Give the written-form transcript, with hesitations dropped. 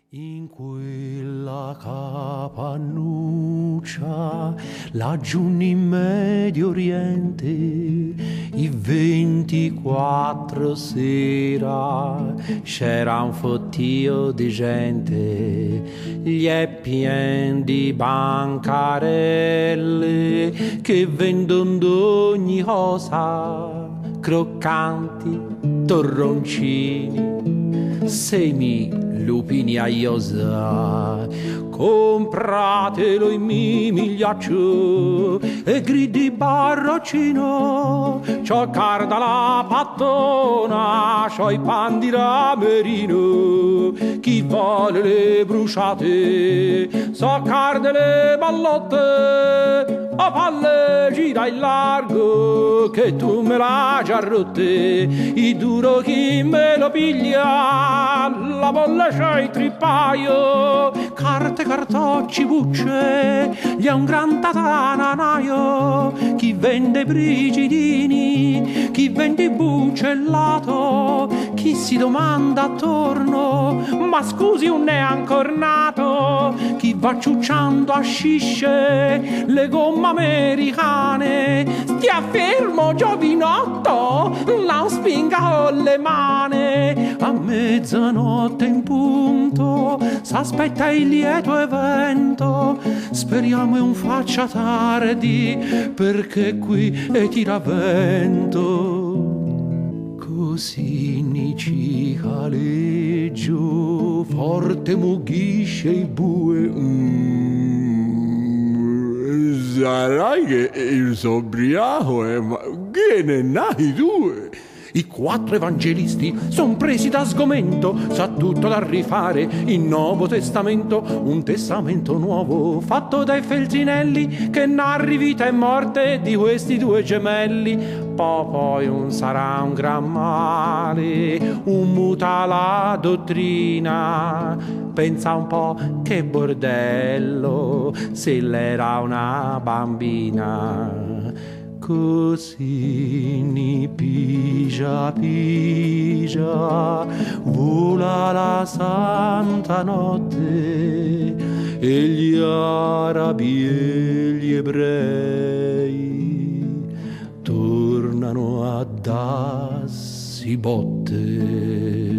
In quella capannuccia, laggiù in Medio Oriente, i 24 sera c'era un fottio di gente, gli è pien di bancarelle che vendono d'ogni cosa, croccanti, torroncini, semi, lupini a iosa, compratelo in migliaccio e gridi barroccino, c'ho carda la pattona, c'ho i pan di ramerino, chi vuole le bruciate, so carde le ballotte, a palle gira in largo che tu me l'hai già rotte, i duro chi me lo piglia, la bolla c'è il trippaio, carte, cartocci, bucce, gli è un gran tatananaio, chi vende brigidini, chi vende bucellato, chi si domanda attorno, ma scusi un ne ancor nato, chi va ciucciando a scisce le gomme americane, stia fermo giovinotto, non spinga con le mani, a mezzanotte in punto s'aspetta il lieto evento, speriamo è un faccia tardi perché qui è tiravento, così ni cicaleggio forte mugghisce il bue. Sarai che il sobriaco è, ma che ne nati due? I 4 evangelisti son presi da sgomento, sa tutto da rifare il Nuovo Testamento, un testamento nuovo fatto dai Feltrinelli che narri vita e morte di questi 2 gemelli. Poi un sarà un gran male, un muta la dottrina, pensa un po' che bordello se l'era una bambina. Così ni pigia pigia vola la santa notte e gli arabi e gli ebrei tornano a darsi botte.